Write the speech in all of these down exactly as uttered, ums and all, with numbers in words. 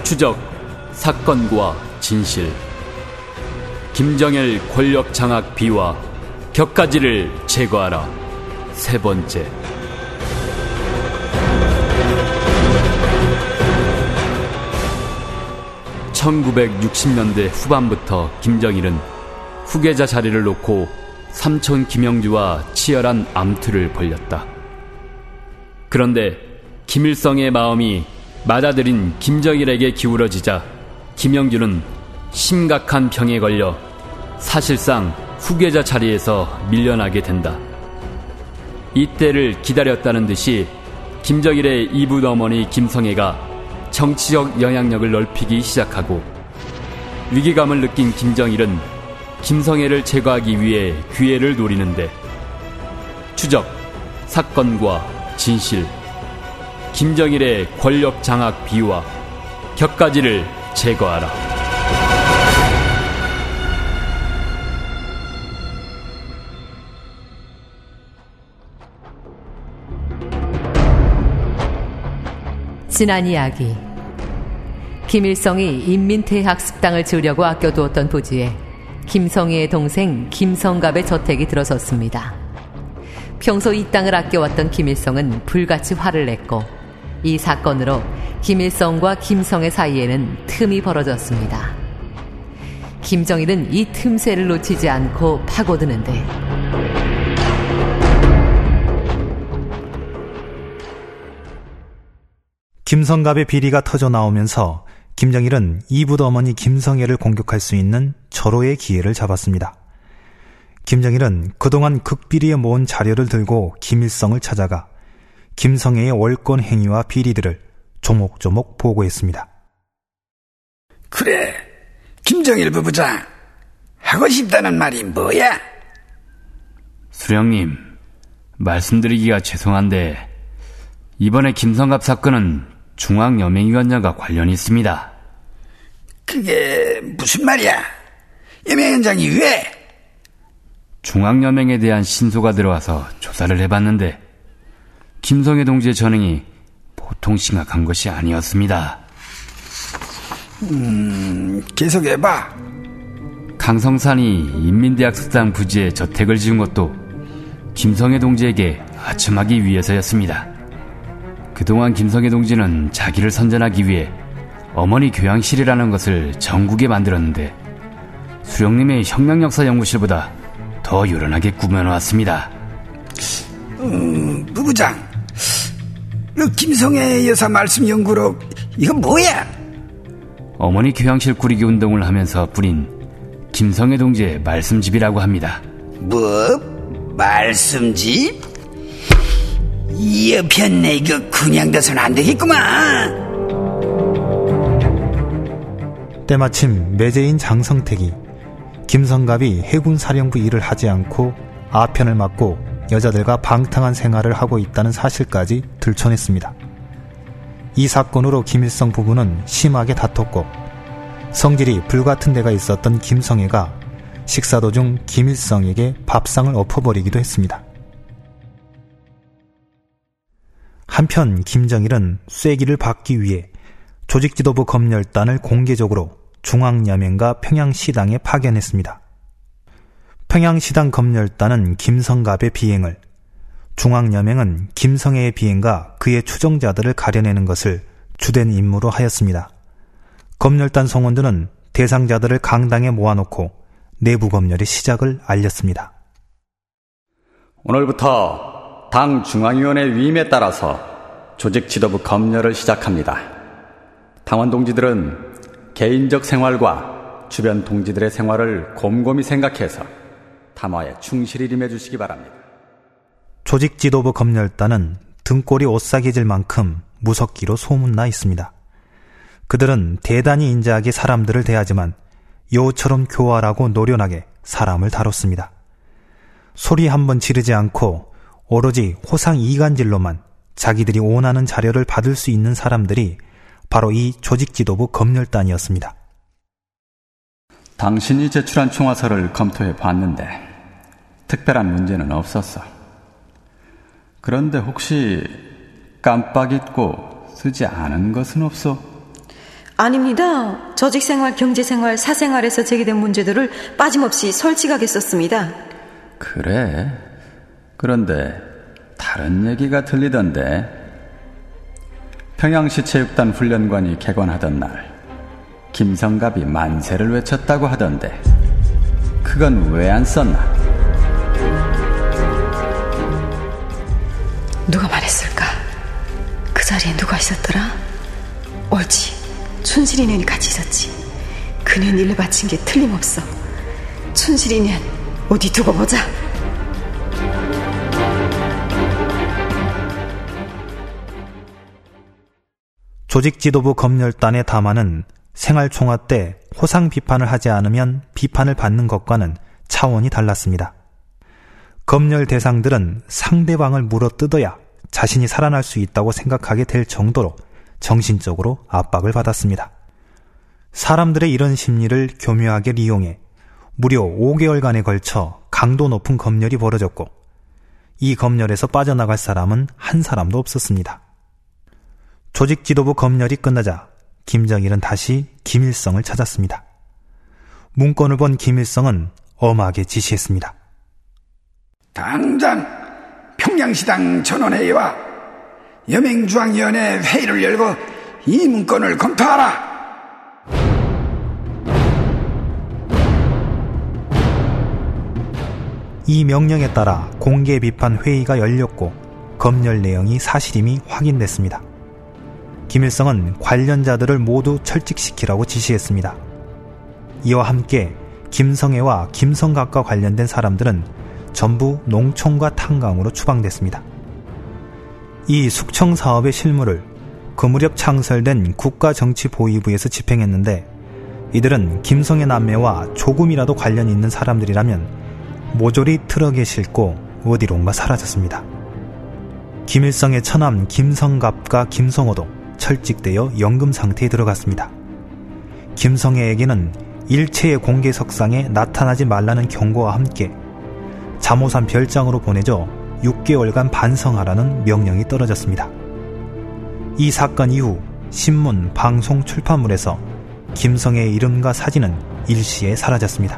추적, 사건과 진실. 김정일 권력 장악 비화, 격가지를 제거하라. 세 번째. 천구백육십 년대 후반부터 김정일은 후계자 자리를 놓고 삼촌 김영주와 치열한 암투를 벌였다. 그런데 김일성의 마음이 맏아들인 김정일에게 기울어지자 김영주는 심각한 병에 걸려 사실상 후계자 자리에서 밀려나게 된다. 이때를 기다렸다는 듯이 김정일의 이붓 어머니 김성애가 정치적 영향력을 넓히기 시작하고, 위기감을 느낀 김정일은 김성애를 제거하기 위해 기회를 노리는데, 추적, 사건과 진실, 김정일의 권력 장악 비화, 격가지를 제거하라. 지난 이야기. 김일성이 인민대학습당을 지으려고 아껴두었던 부지에 김성애의 동생 김성갑의 저택이 들어섰습니다. 평소 이 땅을 아껴왔던 김일성은 불같이 화를 냈고, 이 사건으로 김일성과 김성애 사이에는 틈이 벌어졌습니다. 김정일은 이 틈새를 놓치지 않고 파고드는데, 김성갑의 비리가 터져 나오면서 김정일은 이붓 어머니 김성애를 공격할 수 있는 절호의 기회를 잡았습니다. 김정일은 그동안 극비리에 모은 자료를 들고 김일성을 찾아가 김성애의 월권 행위와 비리들을 조목조목 보고했습니다. 그래, 김정일 부부장, 하고 싶다는 말이 뭐야? 수령님, 말씀드리기가 죄송한데 이번에 김성갑 사건은 중앙여맹위원장과 관련이 있습니다. 그게 무슨 말이야? 여맹위원장이 왜? 중앙여맹에 대한 신소가 들어와서 조사를 해봤는데 김성애 동지의 전행이 보통 심각한 것이 아니었습니다. 음, 계속해봐. 강성산이 인민대학습당 부지에 저택을 지은 것도 김성애 동지에게 아첨하기 위해서였습니다. 그동안 김성애 동지는 자기를 선전하기 위해 어머니 교양실이라는 것을 전국에 만들었는데 수령님의 혁명역사연구실보다 더 요란하게 꾸며놓았습니다. 음, 부부장, 이 김성애 여사 말씀 연구록 이건 뭐야? 어머니 교양실 꾸리기 운동을 하면서 뿌린 김성애 동지의 말씀집이라고 합니다. 뭐? 말씀집? 이 옆편네 이거 그냥 돼서는 안 되겠구만. 때마침 매제인 장성택이 김성갑이 해군사령부 일을 하지 않고 아편을 맡고 여자들과 방탕한 생활을 하고 있다는 사실까지 들춰냈습니다. 이 사건으로 김일성 부부는 심하게 다퉜고, 성질이 불같은 데가 있었던 김성애가 식사 도중 김일성에게 밥상을 엎어버리기도 했습니다. 한편 김정일은 쐐기를 받기 위해 조직지도부 검열단을 공개적으로 중앙여맹과 평양시당에 파견했습니다. 평양시당 검열단은 김성갑의 비행을, 중앙여맹은 김성애의 비행과 그의 추종자들을 가려내는 것을 주된 임무로 하였습니다. 검열단 성원들은 대상자들을 강당에 모아놓고 내부 검열의 시작을 알렸습니다. 오늘부터 당 중앙위원회 위임에 따라서 조직 지도부 검열을 시작합니다. 당원 동지들은 개인적 생활과 주변 동지들의 생활을 곰곰이 생각해서 담화에 충실히 임해 주시기 바랍니다. 조직 지도부 검열단은 등골이 오싹해질 만큼 무섭기로 소문나 있습니다. 그들은 대단히 인자하게 사람들을 대하지만 여우처럼 교활하고 노련하게 사람을 다뤘습니다. 소리 한번 지르지 않고 오로지 호상 이간질로만 자기들이 원하는 자료를 받을 수 있는 사람들이 바로 이 조직지도부 검열단이었습니다. 당신이 제출한 총화서를 검토해 봤는데 특별한 문제는 없었어. 그런데 혹시 깜빡 잊고 쓰지 않은 것은 없어? 아닙니다. 조직생활, 경제생활, 사생활에서 제기된 문제들을 빠짐없이 솔직하게 썼습니다. 그래? 그런데 다른 얘기가 들리던데. 평양시 체육단 훈련관이 개관하던 날 김성갑이 만세를 외쳤다고 하던데 그건 왜 안 썼나? 누가 말했을까? 그 자리에 누가 있었더라? 옳지, 춘실이년이 같이 있었지. 그는 일을 바친 게 틀림없어. 춘실이년 어디 두고 보자. 조직지도부 검열단의 담화는 생활총화 때 호상 비판을 하지 않으면 비판을 받는 것과는 차원이 달랐습니다. 검열 대상들은 상대방을 물어뜯어야 자신이 살아날 수 있다고 생각하게 될 정도로 정신적으로 압박을 받았습니다. 사람들의 이런 심리를 교묘하게 이용해 무려 오 개월간에 걸쳐 강도 높은 검열이 벌어졌고 이 검열에서 빠져나갈 사람은 한 사람도 없었습니다. 조직지도부 검열이 끝나자 김정일은 다시 김일성을 찾았습니다. 문건을 본 김일성은 엄하게 지시했습니다. 당장 평양시당 전원회의와 여맹중앙위원회 회의를 열고 이 문건을 검토하라. 이 명령에 따라 공개 비판 회의가 열렸고 검열 내용이 사실임이 확인됐습니다. 김일성은 관련자들을 모두 철직시키라고 지시했습니다. 이와 함께 김성애와 김성갑과 관련된 사람들은 전부 농촌과 탄광으로 추방됐습니다. 이 숙청 사업의 실무를 그 무렵 창설된 국가정치보위부에서 집행했는데 이들은 김성애 남매와 조금이라도 관련 있는 사람들이라면 모조리 트럭에 싣고 어디론가 사라졌습니다. 김일성의 처남 김성갑과 김성호도 철직되어 연금 상태에 들어갔습니다. 김성애에게는 일체의 공개석상에 나타나지 말라는 경고와 함께 잠오산 별장으로 보내져 육 개월간 반성하라는 명령이 떨어졌습니다. 이 사건 이후 신문, 방송, 출판물에서 김성애의 이름과 사진은 일시에 사라졌습니다.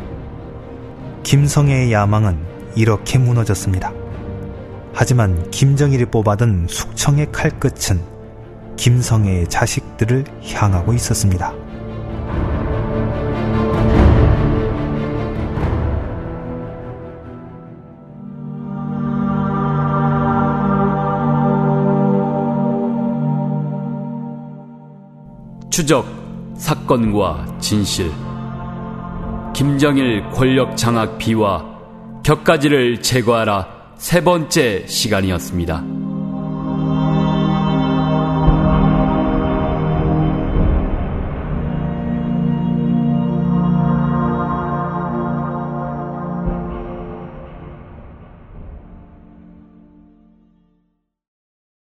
김성애의 야망은 이렇게 무너졌습니다. 하지만 김정일이 뽑아둔 숙청의 칼끝은 김성애의 자식들을 향하고 있었습니다. 추적, 사건과 진실. 김정일 권력 장악 비화, 격가지를 제거하라 세 번째 시간이었습니다.